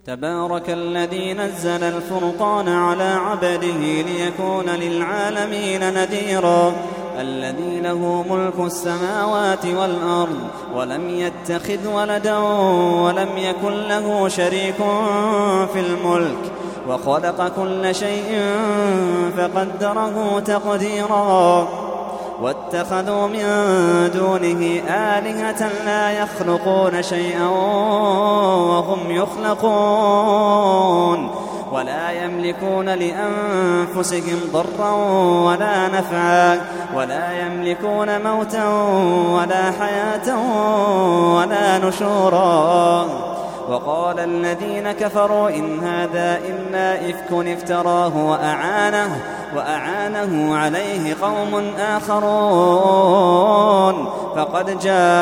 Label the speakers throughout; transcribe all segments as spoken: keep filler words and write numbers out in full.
Speaker 1: تبارك الذي نزل الفرقان على عبده ليكون للعالمين نذيرا الذي له ملك السماوات والأرض ولم يتخذ ولدا ولم يكن له شريك في الملك وخلق كل شيء فقدره تقديرا واتخذوا من دونه آلهة لا يخلقون شيئا وهم يخلقون ولا يملكون لأنفسهم ضرا ولا نفعا ولا يملكون موتا ولا حياة ولا نشورا وقال الذين كفروا إن هذا إلا إفك افتراه وأعانه, وأعانه عليه قوم آخرون فقد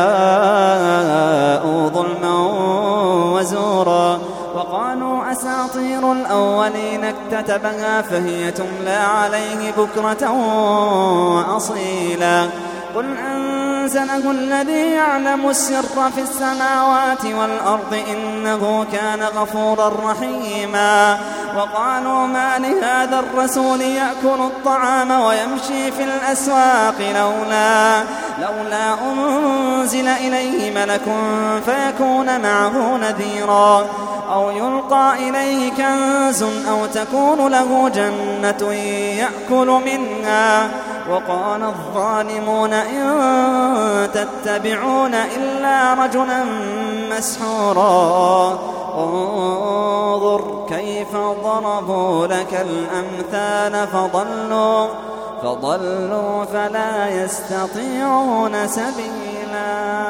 Speaker 1: جاءوا ظلما وزورا وقالوا أساطير الأولين اكتتبها فهي تملى عليه بكرة وأصيلا قل أنزله الذي يعلم السر في السماوات والأرض إنه كان غفورا رحيما وقالوا ما لهذا الرسول يأكل الطعام ويمشي في الأسواق لولا, لولا أنزل إليه ملك فيكون معه نذيرا أو يلقى إليه كنز أو تكون له جنة يأكل منها وقال الظالمون إن تتبعون إلا رجلا مسحورا انظر كيف ضربوا لك الأمثال فضلوا, فضلوا فلا يستطيعون سبيلا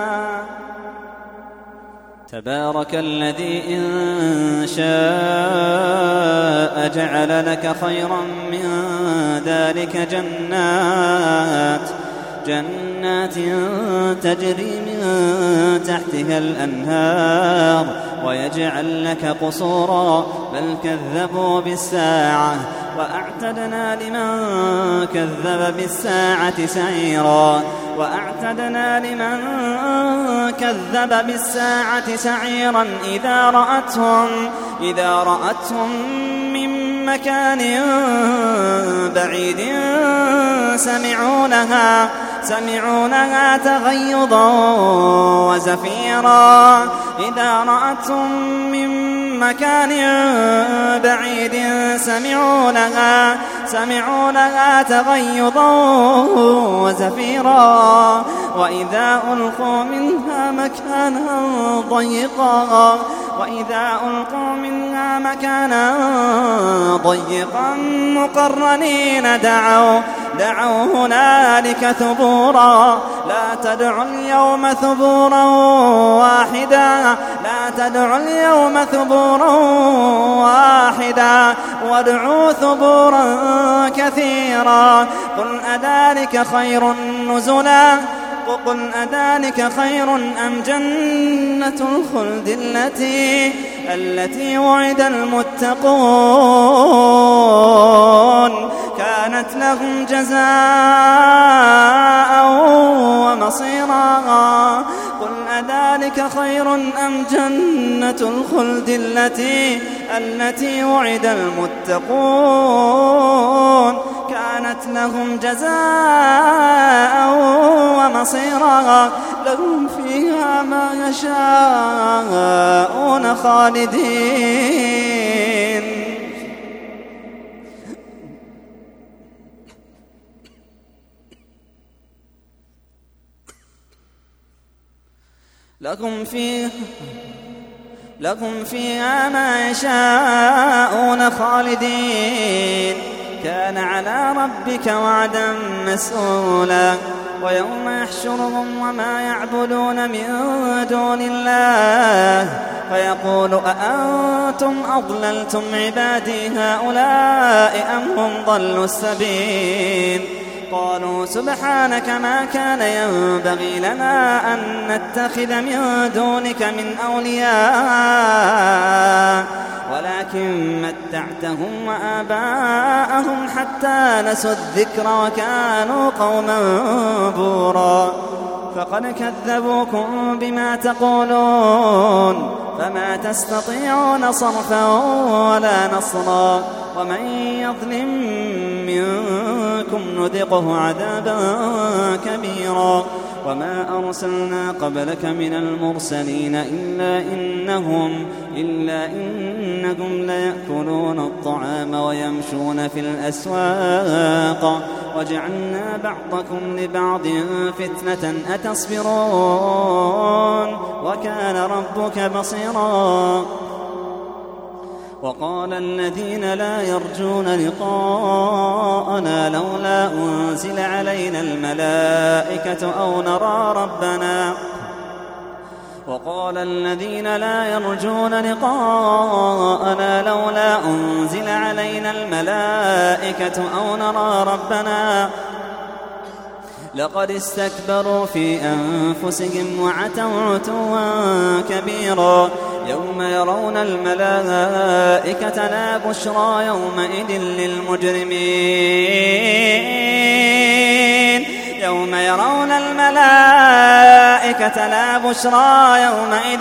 Speaker 1: تبارك الذي إن شاء جعل لك خيرا من ذلك جنات جنات تجري من تحتها الأنهار ويجعل لك قصورا بل كذبوا بالساعة وأعتدنا لمن كذب بالساعة سعيرا وأعتدنا لمن كذب بالساعة سعيرا إذا رأتهم, إذا رأتهم من مكان بعيد سمعوا لها, سمعوا لها تغيظا وزفيرا إذا رأتهم من مكان بعيد سمعوا لها, سمعوا لها تغيظا وزفيرا وإذا ألقوا منها مكانا ضيقا وإذا ألقوا منها مكانا ضيقا مقرنين دعوا, دعوا هنالك ثبورا لا تدعوا اليوم ثبورا واحدا لا تدعوا اليوم ثبورا واحدا وادعوا ثبورا كثيرا قل أذلك خير نزلا قل أذلك خير أم جنة الخلد التي التي وعد المتقون كانت لهم جزاء ومصيرا قل أذلك خير أم جنة الخلد التي التي وعد المتقون كانت لهم جزاء ومصيرا لهم فيها ما يشاءون خالدين لكم فيها لكم فيها ما يشاءون خالدين كان على ربك وعدا مسؤولا ويوم يحشرهم وما يعبدون من دون الله فيقول أأنتم أضللتم عبادي هؤلاء أم هم ضلوا السبيل قالوا سبحانك ما كان ينبغي لنا أن نتخذ من دونك من أولياء ولكن متعتهم وآباءهم حتى نسوا الذكر وكانوا قوما بورا فقد كذبوكم بما تقولون فما تستطيعون صرفا ولا نصرا ومن يظلم منكم نذقه عذابا كبيرا وما أرسلنا قبلك من المرسلين إلا إنهم, إلا إنهم ليأكلون الطعام ويمشون في الأسواق وجعلنا بعضكم لبعض فتنة أتصبرون وكان ربك بصيرا وقال الذين لا يرجون لقاءنا لولا أنزل علينا الملائكة أو نرى ربنا وقال الذين لا يرجون لقاءنا لولا أنزل علينا الملائكة أو نرى ربنا لقد استكبروا في أنفسهم وعتوا عتوا كبيرا يوم يرون الملائكة لا بشرى يومئذ للمجرمين يوم يرون الملائكة لا بشرى يومئذ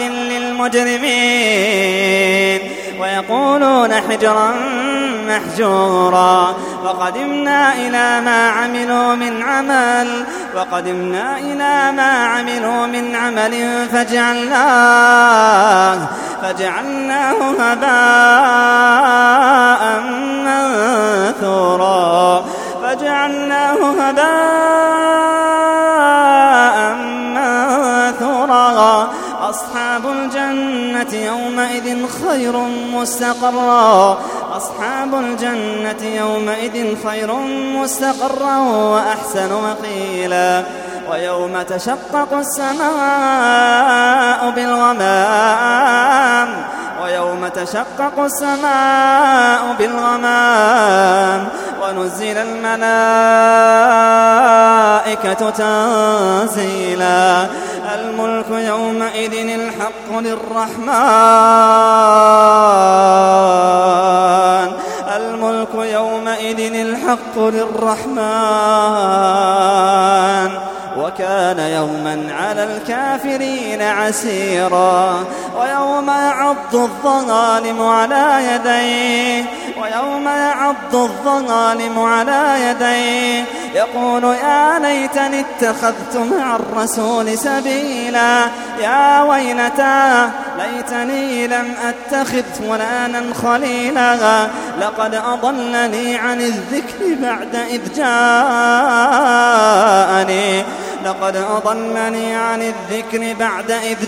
Speaker 1: للمجرمين ويقولون حجرا محجورا وقدمنا إلى ما عملوا من عمل وقدمنا إلى ما عملوا من عمل فجعلناه فجعلناه هباء منثورا فجعلناه هباء منثورا أصحاب الجنة يومئذ خير مستقرا أصحاب الجنة يومئذ خير مستقرا وأحسن مقيلا ويوم تشقق السماء بالغمام ويوم تشقق السماء بالغمام ونزل الملائكة تنزيلا الملك يومئذ الحق للرحمن الملك يومئذ الحق للرحمن وكان يوما على الكافرين عسيرا ويوم يعض الظالم على يديه ويوم يعض الظالم على يديه يقول يا ليتني اتخذت مع الرسول سبيلا يا ويلتى ليتني لم أتخذ فلانا خليلا لقد أضلني عن الذكر بعد إذ جاءني لقد أضلني عن الذكر بعد إذ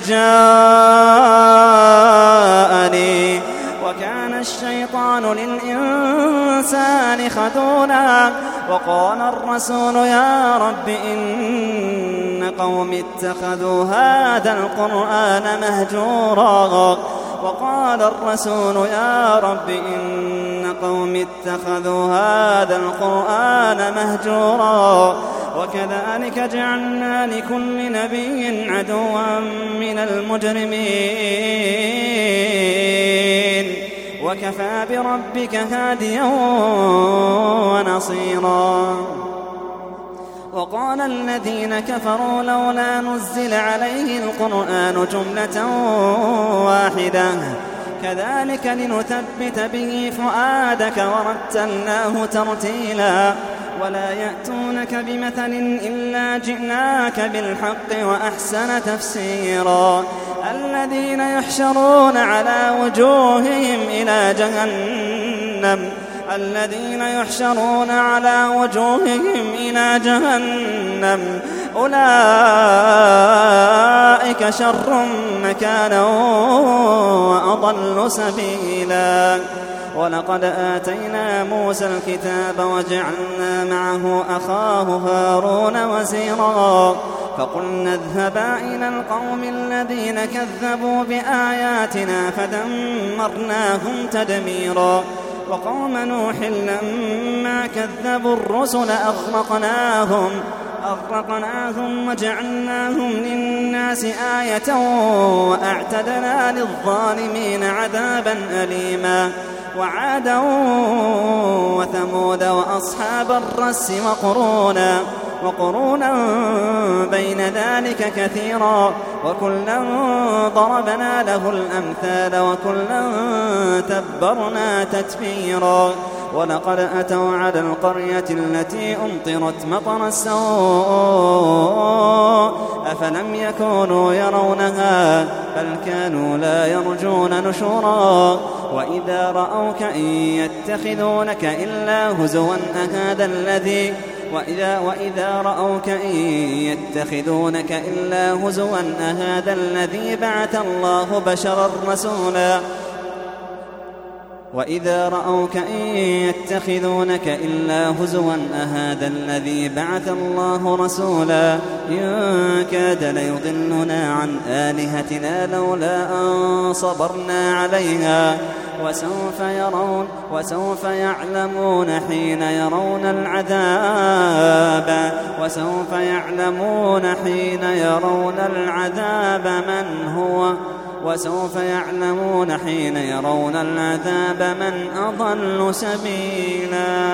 Speaker 1: جاءني وكان الشيطان للإنسان خذولا وقال الرسول يا رب إن قوم اتخذوا هذا القرآن مهجورا وقال الرسول يا رب إن قوم اتخذوا هذا القرآن مهجورا وكذلك جعلنا لكل نبي عدوا من المجرمين وكفى بربك هاديا ونصيرا وقال الذين كفروا لولا نزل عليه القرآن جملة واحدة كذلك لنثبت به فؤادك ورتلناه ترتيلا ولا يأتونك بمثل إلا جئناك بالحق وأحسن تفسيرا الذين يحشرون على وجوههم إلى جهنم الذين يحشرون على وجوههم إلى جهنم أولئك شر مكانا وأضل سبيلا ولقد آتينا موسى الكتاب وجعلنا معه أخاه هارون وزيرا فقلنا اذهبا إلى القوم الذين كذبوا بآياتنا فدمرناهم تدميرا وقوم نوح لما كذبوا الرسل أغرقناهم أغرقناهم وجعلناهم للناس آية وأعتدنا للظالمين عذابا أليما وعادا وثمود وأصحاب الرس وقرونا وقرونا بين ذلك كثيرا وكلا ضربنا له الأمثال وكلا تبرنا تتبيرا ولقد أتوا على القرية التي أمطرت مطر السوء أفلم يكونوا يرونها بل كانوا لا يرجون نشورا وإذا رأوك إن يتخذونك إلا هزوا أهذا الذي وإذا, وإذا رأوك إن يتخذونك إلا هزوا أهذا الذي بعث الله بشرا رسولا وإذا رأوك إن يتخذونك إلا هزوا أهذا الذي بعث الله رسولا إن كاد ليضلنا عن آلهتنا لولا أن صبرنا عليها وسوف يرون وسوف يعلمون حين يرون العذاب وسوف يعلمون حين يرون العذاب من هو وسوف يعلمون حين يرون العذاب من أضل سبيلا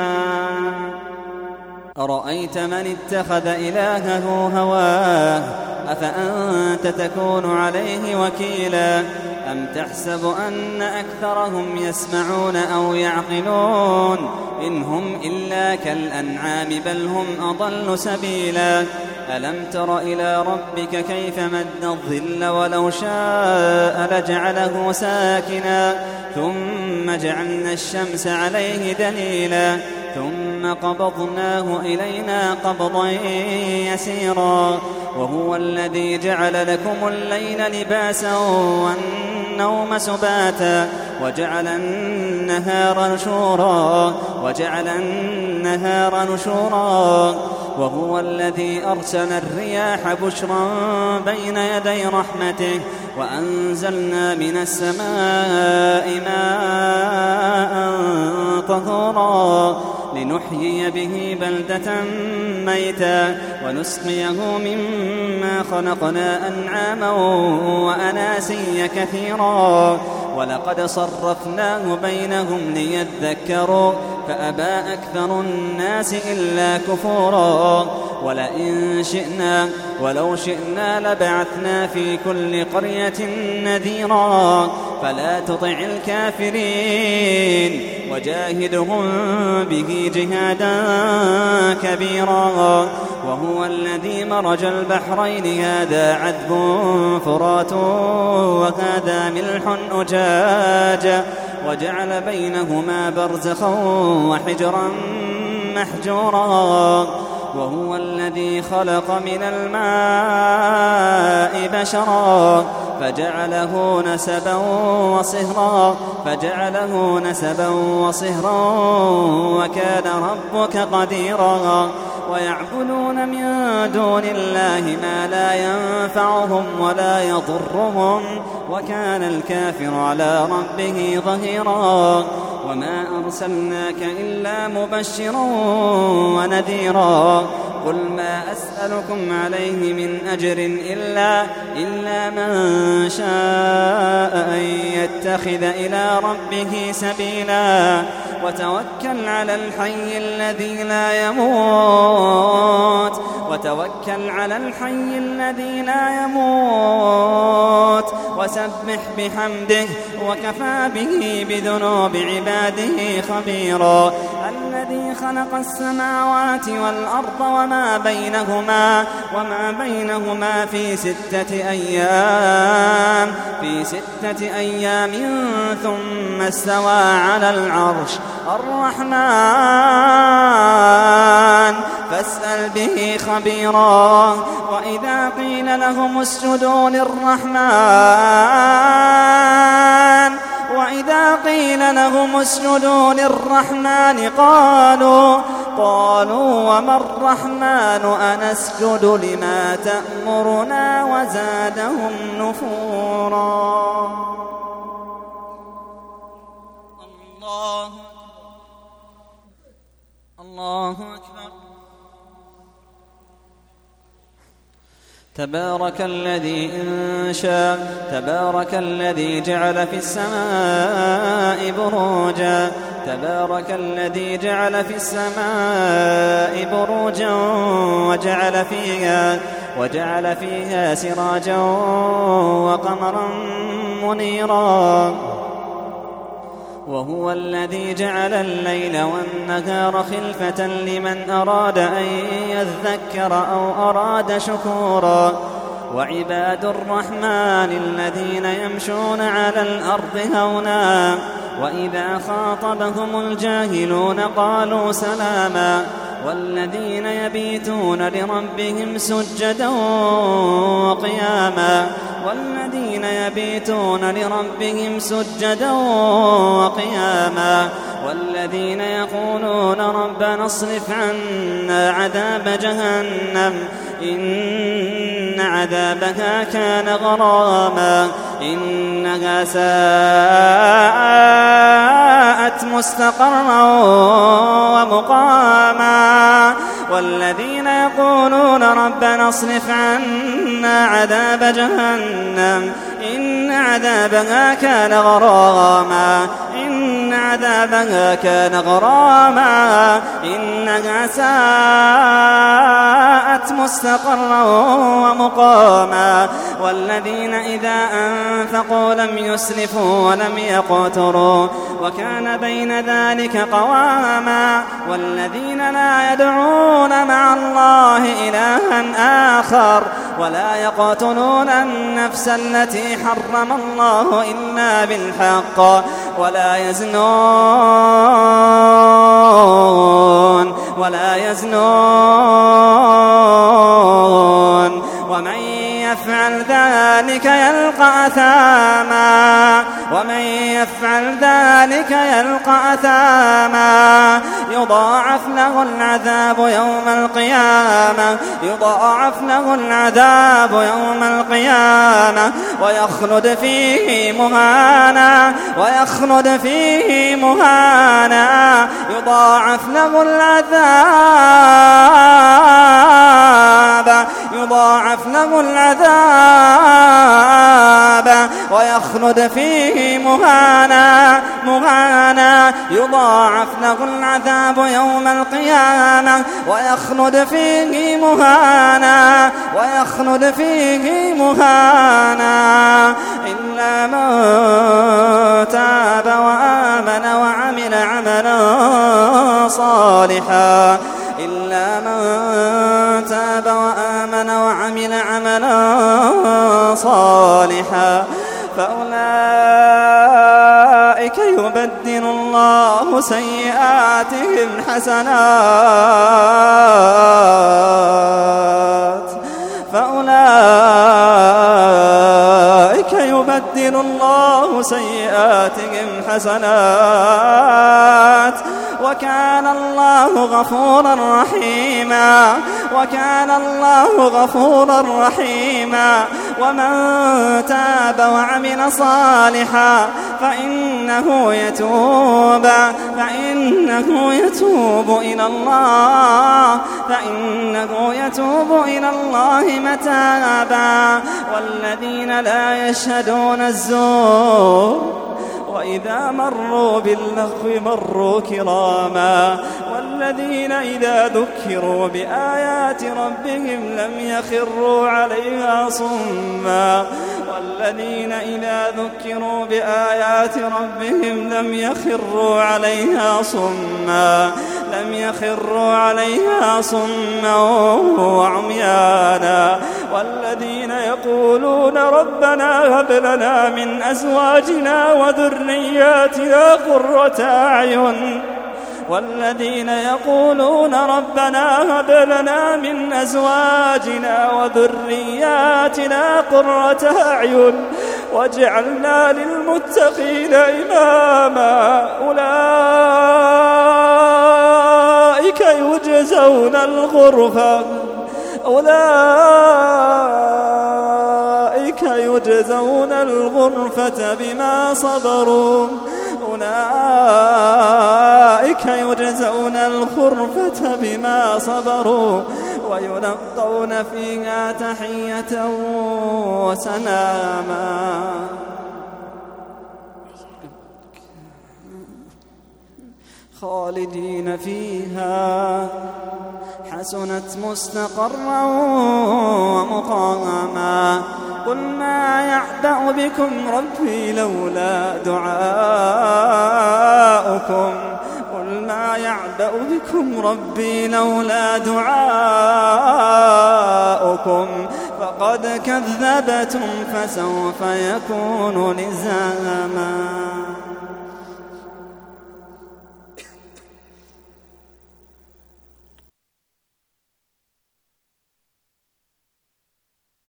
Speaker 1: أرأيت من اتخذ إلهه هواه أفأنت تكون عليه وكيلا أم تحسب أن أكثرهم يسمعون أو يعقلون إن هم إلا كالأنعام بل هم أضل سبيلا ألم تر إلى ربك كيف مد الظل ولو شاء لجعله ساكنا ثم جعلنا الشمس عليه دليلا ثم قبضناه إلينا قبضا يسيرا وهو الذي جعل لكم الليل لباسا والنوم سباتا وجعل النهار نشورا وجعل النهار نشورا وهو الذي أرسل الرياح بشرا بين يدي رحمته وأنزلنا من السماء ماء طهورا لنحيي به بلدة ميتا ونسقيه مما خلقنا أنعاما وأناسيا كثيرا ولقد صرفناه بينهم ليذكروا فأبى أكثر الناس إلا كفورا ولئن شئنا ولو شئنا لبعثنا في كل قرية نذيرا فلا تطع الكافرين وجاهدهم به جهادا كبيرا وهو الذي مرج البحرين هذا عذب فرات وهذا ملح أجاج وجعل بينهما برزخا وحجرا محجورا وهو الذي خلق من الماء بشرا فجعله نسبا وصهرا فجعله نسبا وصهرا وكان ربك قديرا ويعبدون من دون الله ما لا ينفعهم ولا يضرهم وكان الكافر على ربه ظهيرا وما أرسلناك إلا مبشرا ونذيرا قل ما أسألكم عليه من أجر إلا, إلا من شاء أن يتخذ إلى ربه سبيلا وتوكل على الحي الذي لا يموت وتوكل على الحي الذي لا يموت وسبح بحمده وكفى به بذنوب عباده خبيرا الذي خلق السماوات والأرض وما بينهما وما بينهما في ستة أيام في ستة أيام ثم استوى على العرش الرحمن فاسأل به خبيرا وإذا قيل لهم اسجدوا للرحمن وإذا قيل لهم اسجدوا للرحمن قالوا قالوا وما الرحمن أنسجد لما تأمرنا وزادهم نفورا الله الله أكبر تبارك الذي إنشا تبارك الذي جعل في السماء بروجا تبارك الذي جعل في السماء بروجا وجعل فيها, وجعل فيها سراجا وقمرا منيرا وهو الذي جعل الليل والنهار خلفة لمن أراد أن يذكر أو أراد شكورا وعباد الرحمن الذين يمشون على الأرض هونا وإذا خاطبهم الجاهلون قالوا سلاما والذين يبيتون لربهم سجدا وقياما والذين يبيتون لربهم سجدا وقياما والذين يقولون ربنا اصرف عنا عذاب جهنم إن عذابها كان غراما إنها ساءت مستقرا ومقاما والذين يقولون ربنا اصرف عنا عذاب جهنم إن عذابها كان غراما إن عذابها كان غراما إنها ساءت مستقرا ومقاما والذين إذا أنفقوا لم يسرفوا ولم يقتروا وكان بين ذلك قواما والذين لا يدعون مع الله إلها آخر ولا يقتلون النفس التي حرم الله إلا بالحق ولا يزنون ولا يزنون ومن يفعل ذلك يلقى أثاما ومن يفعل ذلك يلقى أثاما يضاعف له العذاب يوم القيامة يضاعف له العذاب يوم القيامة ويخلد فيه مهانا ويخلد فيه مهانا يضاعف له العذاب يضاعف له العذاب ويخلد فيه مهانا مهانا يضاعف له العذاب يوم القيامة ويخلد فيه مهانا ويخلد فيه مهانا إلا من تاب وآمن وعمل عملا صالحا إلا من تاب وآمن وعمل عملا صالحا فأولئك يبدل الله سيئاتهم حسنات فأولئك يبدل الله سيئاتهم حسنات وكان الله غفورا رحيما وكان الله غفورا رحيما ومن تاب وعمل صالحا فإنه يتوب فإنه يتوب إلى الله فإنه يتوب إلى الله متابا والذين لا يشهدون الزور وإذا مروا باللغو مروا كراما والذين إذا ذكروا بآيات ربهم لم يخروا عليها صما والذين إذا ذكروا بآيات ربهم لم يخروا عليها صما لم يخروا عليها صما وعميانا والذين يقولون ربنا هب لنا من أزواجنا وذرياتنا قرة أعين والذين يقولون ربنا هب لنا من أزواجنا وذرياتنا قرة أعين واجعلنا للمتقين إماما أولئك يجزون الغرفة أولئك يجزون الغرفة بما صبروا أولئك يجزون الغرفة بما صبروا ويلقون فيها تحية وسلاما خالدين فيها حسنت مستقرا ومقاما. قل ما يعبأ بكم ربي لولا دعاؤكم قل ما يعبأ بكم ربي لولا دعاؤكم فقد كذبتم فسوف يكون لزاما.